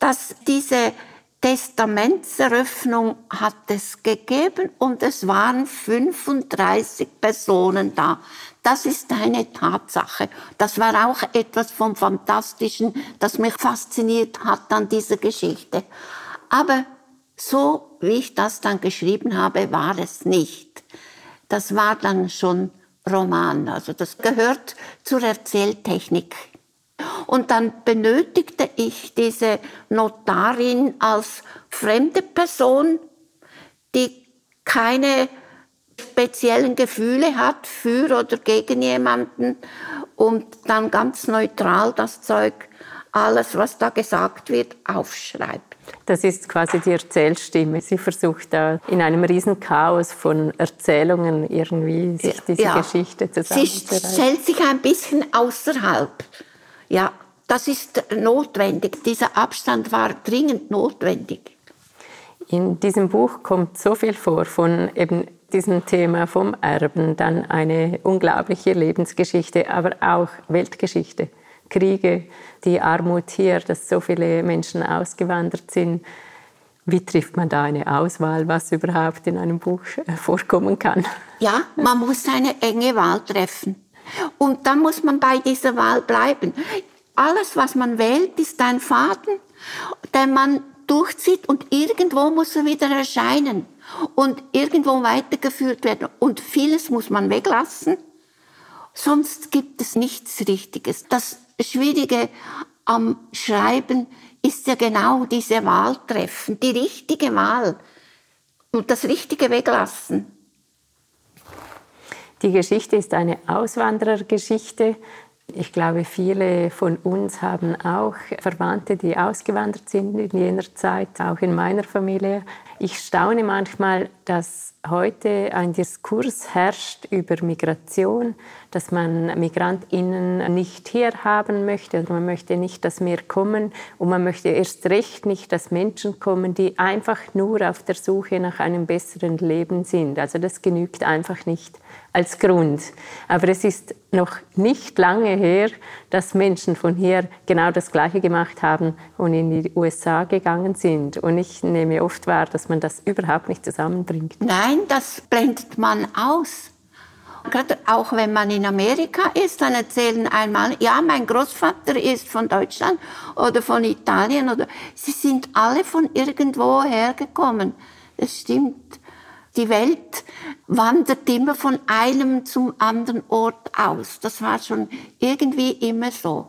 dass diese Testamentseröffnung hat es gegeben und es waren 35 Personen da. Das ist eine Tatsache. Das war auch etwas vom Fantastischen, das mich fasziniert hat an dieser Geschichte. Aber so, wie ich das dann geschrieben habe, war es nicht. Das war dann schon Roman, also das gehört zur Erzähltechnik. Und dann benötigte ich diese Notarin als fremde Person, die keine speziellen Gefühle hat für oder gegen jemanden und dann ganz neutral das Zeug, alles, was da gesagt wird, aufschreibt. Das ist quasi die Erzählstimme. Sie versucht da in einem riesen Chaos von Erzählungen irgendwie sich diese Geschichte zusammenzureißen. Sie stellt sich ein bisschen außerhalb. Ja, das ist notwendig. Dieser Abstand war dringend notwendig. In diesem Buch kommt so viel vor von eben diesem Thema vom Erben, dann eine unglaubliche Lebensgeschichte, aber auch Weltgeschichte. Kriege, die Armut hier, dass so viele Menschen ausgewandert sind. Wie trifft man da eine Auswahl, was überhaupt in einem Buch vorkommen kann? Ja, man muss eine enge Wahl treffen. Und dann muss man bei dieser Wahl bleiben. Alles, was man wählt, ist ein Faden, den man durchzieht und irgendwo muss er wieder erscheinen und irgendwo weitergeführt werden. Und vieles muss man weglassen, sonst gibt es nichts Richtiges. Das Schwierige am Schreiben ist ja genau diese Wahl treffen, die richtige Wahl und das Richtige weglassen. Die Geschichte ist eine Auswanderergeschichte. Ich glaube, viele von uns haben auch Verwandte, die ausgewandert sind in jener Zeit, auch in meiner Familie. Ich staune manchmal, dass heute ein Diskurs herrscht über Migration, dass man MigrantInnen nicht hier haben möchte. Also man möchte nicht, dass mehr kommen und man möchte erst recht nicht, dass Menschen kommen, die einfach nur auf der Suche nach einem besseren Leben sind. Also das genügt einfach nicht als Grund. Aber es ist noch nicht lange her, dass Menschen von hier genau das Gleiche gemacht haben und in die USA gegangen sind. Und ich nehme oft wahr, dass man das überhaupt nicht zusammenbringt. Nein, das blendet man aus. Gerade auch wenn man in Amerika ist, dann erzählen einmal, ja, mein Großvater ist von Deutschland oder von Italien. Oder sie sind alle von irgendwo hergekommen. Das stimmt. Die Welt wandert immer von einem zum anderen Ort aus. Das war schon irgendwie immer so.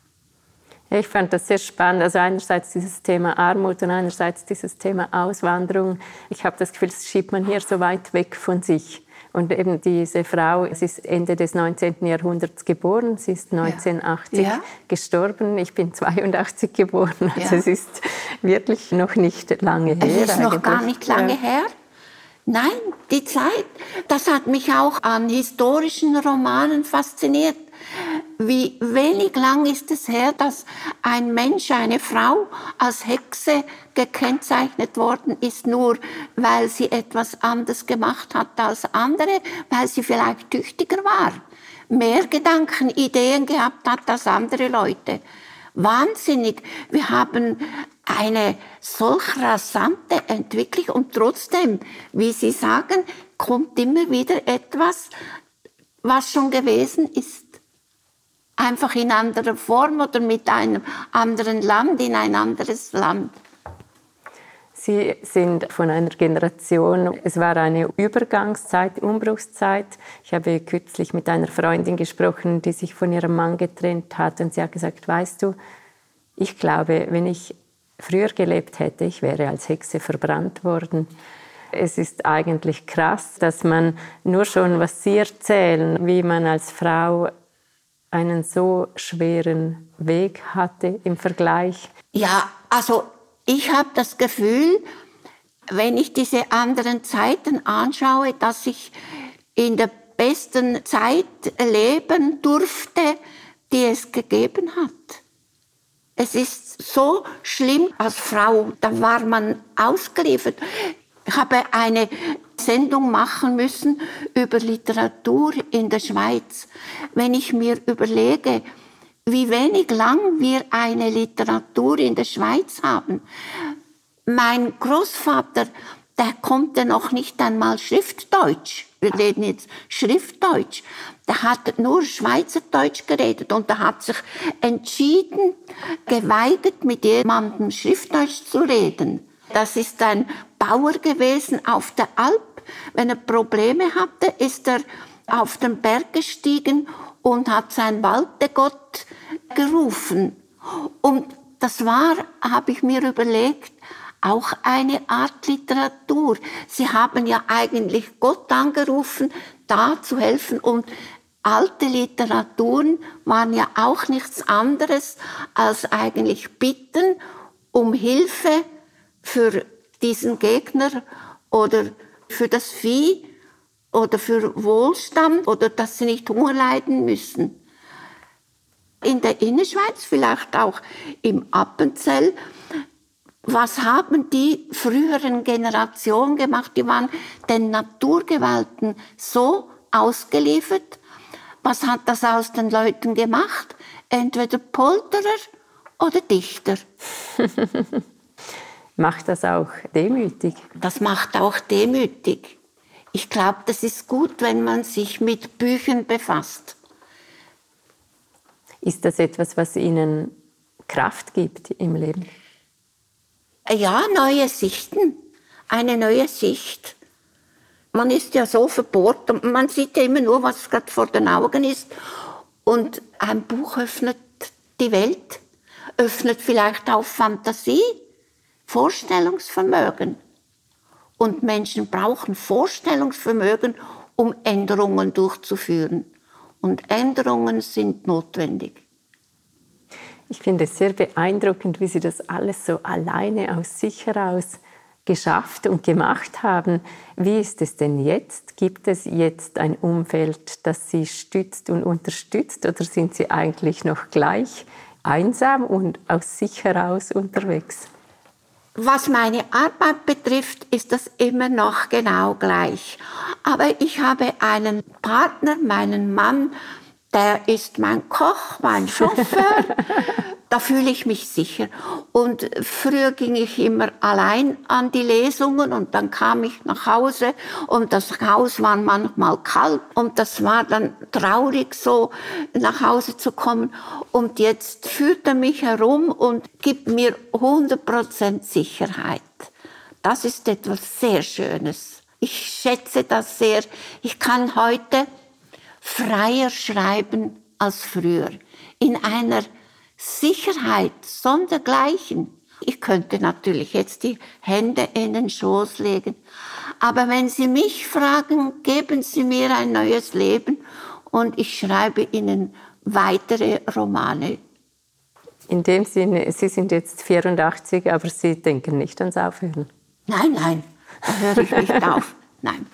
Ich fand das sehr spannend. Also einerseits dieses Thema Armut und einerseits dieses Thema Auswanderung. Ich habe das Gefühl, das schiebt man hier so weit weg von sich. Und eben diese Frau, sie ist Ende des 19. Jahrhunderts geboren, sie ist 1980 gestorben, ich bin 82 geboren. Also es ist wirklich noch nicht lange her. Es ist noch gar nicht lange her. Nein, die Zeit, das hat mich auch an historischen Romanen fasziniert. Wie wenig lang ist es her, dass ein Mensch, eine Frau als Hexe gekennzeichnet worden ist, nur weil sie etwas anderes gemacht hat als andere, weil sie vielleicht tüchtiger war, mehr Gedanken, Ideen gehabt hat als andere Leute. Wahnsinnig. Wir haben eine solch rasante Entwicklung und trotzdem, wie Sie sagen, kommt immer wieder etwas, was schon gewesen ist. Einfach in anderer Form oder mit einem anderen Land in ein anderes Land. Sie sind von einer Generation, es war eine Übergangszeit, Umbruchszeit. Ich habe kürzlich mit einer Freundin gesprochen, die sich von ihrem Mann getrennt hat. Und sie hat gesagt, weißt du, ich glaube, wenn ich früher gelebt hätte, ich wäre als Hexe verbrannt worden. Es ist eigentlich krass, dass man nur schon, was Sie erzählen, wie man als Frau einen so schweren Weg hatte im Vergleich. Ja, also ich habe das Gefühl, wenn ich diese anderen Zeiten anschaue, dass ich in der besten Zeit leben durfte, die es gegeben hat. Es ist so schlimm als Frau, da war man ausgeliefert. Ich habe eine Sendung machen müssen über Literatur in der Schweiz. Wenn ich mir überlege, wie wenig lang wir eine Literatur in der Schweiz haben. Mein Großvater, der konnte noch nicht einmal Schriftdeutsch. Wir reden jetzt Schriftdeutsch. Der hat nur Schweizerdeutsch geredet und er hat sich entschieden, geweigert, mit jemandem Schriftdeutsch zu reden. Das ist ein Bauer gewesen auf der Alp. Wenn er Probleme hatte, ist er auf den Berg gestiegen und hat seinen Waldegott gerufen. Und das war, habe ich mir überlegt, auch eine Art Literatur. Sie haben ja eigentlich Gott angerufen, da zu helfen. Und alte Literaturen waren ja auch nichts anderes als eigentlich Bitten um Hilfe für diesen Gegner oder für das Vieh oder für Wohlstand oder dass sie nicht Hunger leiden müssen. In der Innerschweiz, vielleicht auch im Appenzell, was haben die früheren Generationen gemacht? Die waren den Naturgewalten so ausgeliefert. Was hat das aus den Leuten gemacht? Entweder Polterer oder Dichter. Macht das auch demütig? Das macht auch demütig. Ich glaube, das ist gut, wenn man sich mit Büchern befasst. Ist das etwas, was Ihnen Kraft gibt im Leben? Ja, neue Sichten, eine neue Sicht. Man ist ja so verbohrt und man sieht ja immer nur, was gerade vor den Augen ist. Und ein Buch öffnet die Welt, öffnet vielleicht auch Fantasie, Vorstellungsvermögen. Und Menschen brauchen Vorstellungsvermögen, um Änderungen durchzuführen. Und Änderungen sind notwendig. Ich finde es sehr beeindruckend, wie Sie das alles so alleine aus sich heraus geschafft und gemacht haben. Wie ist es denn jetzt? Gibt es jetzt ein Umfeld, das Sie stützt und unterstützt, oder sind Sie eigentlich noch gleich einsam und aus sich heraus unterwegs? Was meine Arbeit betrifft, ist das immer noch genau gleich. Aber ich habe einen Partner, meinen Mann, der ist mein Koch, mein Chauffeur. Da fühle ich mich sicher. Und früher ging ich immer allein an die Lesungen und dann kam ich nach Hause und das Haus war manchmal kalt und das war dann traurig, so nach Hause zu kommen. Und jetzt führt er mich herum und gibt mir 100% Sicherheit. Das ist etwas sehr Schönes. Ich schätze das sehr. Ich kann heute freier schreiben als früher. In einer Sicherheit sondergleichen. Ich könnte natürlich jetzt die Hände in den Schoß legen. Aber wenn Sie mich fragen, geben Sie mir ein neues Leben und ich schreibe Ihnen weitere Romane. In dem Sinne, Sie sind jetzt 84, aber Sie denken nicht ans Aufhören. Nein, da höre ich nicht auf. Nein.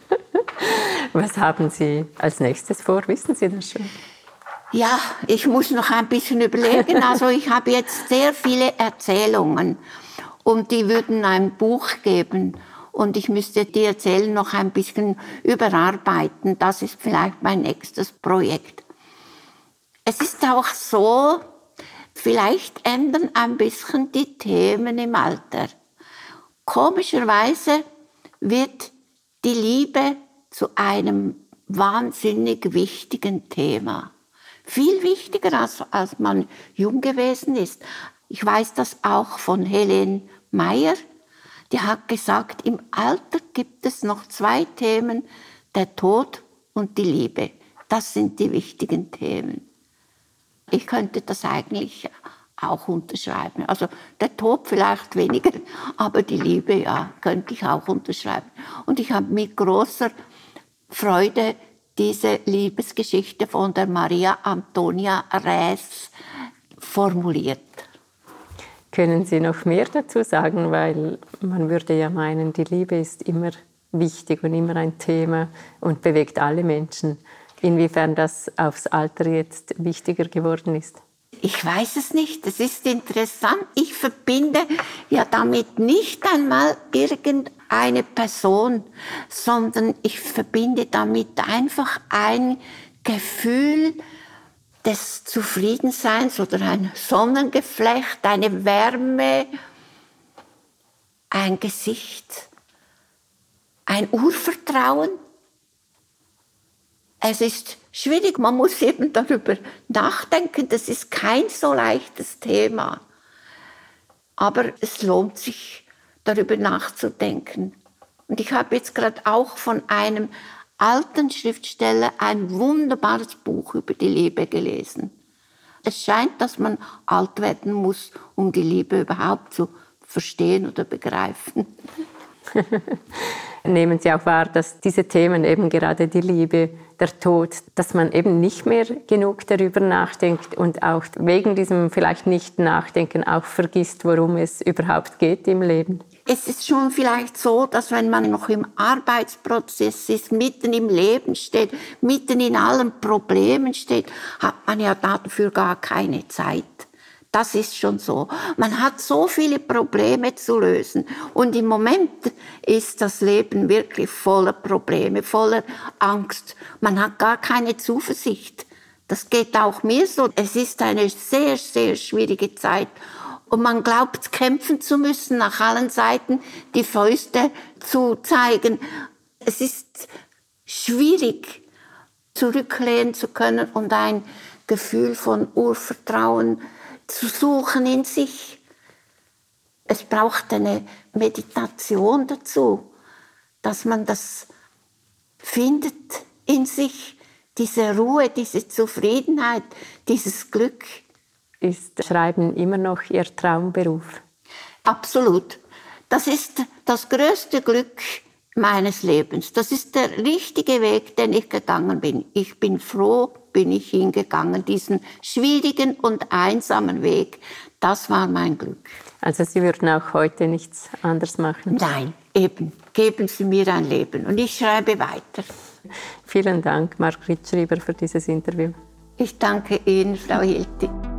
Was haben Sie als nächstes vor? Wissen Sie das schon? Ja, ich muss noch ein bisschen überlegen. Also ich habe jetzt sehr viele Erzählungen und die würden ein Buch geben und ich müsste die Erzählungen noch ein bisschen überarbeiten. Das ist vielleicht mein nächstes Projekt. Es ist auch so, vielleicht ändern ein bisschen die Themen im Alter. Komischerweise wird die Liebe zu einem wahnsinnig wichtigen Thema. Viel wichtiger, als man jung gewesen ist. Ich weiß das auch von Helene Meyer. Die hat gesagt, im Alter gibt es noch 2 Themen, der Tod und die Liebe. Das sind die wichtigen Themen. Ich könnte das eigentlich auch unterschreiben. Also der Tod vielleicht weniger, aber die Liebe, ja, könnte ich auch unterschreiben. Und ich habe mit großer Freude diese Liebesgeschichte von der Maria Antonia Räß formuliert. Können Sie noch mehr dazu sagen? Weil man würde ja meinen, die Liebe ist immer wichtig und immer ein Thema und bewegt alle Menschen. Inwiefern das aufs Alter jetzt wichtiger geworden ist? Ich weiß es nicht. Es ist interessant. Ich verbinde ja damit nicht einmal irgendeine Person, sondern ich verbinde damit einfach ein Gefühl, des Zufriedenseins oder ein Sonnengeflecht, eine Wärme, ein Gesicht, ein Urvertrauen. Es ist schwierig, man muss eben darüber nachdenken, das ist kein so leichtes Thema. Aber es lohnt sich, darüber nachzudenken. Und ich habe jetzt gerade auch von einem alten Schriftsteller ein wunderbares Buch über die Liebe gelesen. Es scheint, dass man alt werden muss, um die Liebe überhaupt zu verstehen oder begreifen. Nehmen Sie auch wahr, dass diese Themen, eben gerade die Liebe, der Tod, dass man eben nicht mehr genug darüber nachdenkt und auch wegen diesem vielleicht nicht Nachdenken auch vergisst, worum es überhaupt geht im Leben? Es ist schon vielleicht so, dass wenn man noch im Arbeitsprozess ist, mitten im Leben steht, mitten in allen Problemen steht, hat man ja dafür gar keine Zeit. Das ist schon so. Man hat so viele Probleme zu lösen. Und im Moment ist das Leben wirklich voller Probleme, voller Angst. Man hat gar keine Zuversicht. Das geht auch mir so. Es ist eine sehr, sehr schwierige Zeit. Und man glaubt, kämpfen zu müssen, nach allen Seiten die Fäuste zu zeigen. Es ist schwierig, zurücklehnen zu können und ein Gefühl von Urvertrauen zu suchen in sich. Es braucht eine Meditation dazu, dass man das findet in sich, diese Ruhe, diese Zufriedenheit, dieses Glück. Ist Schreiben immer noch Ihr Traumberuf? Absolut. Das ist das größte Glück meines Lebens. Das ist der richtige Weg, den ich gegangen bin. Ich bin froh, bin ich hingegangen, diesen schwierigen und einsamen Weg. Das war mein Glück. Also Sie würden auch heute nichts anderes machen? Nein, eben. Geben Sie mir ein Leben und ich schreibe weiter. Vielen Dank, Margrit Schrieber, für dieses Interview. Ich danke Ihnen, Frau Hilti.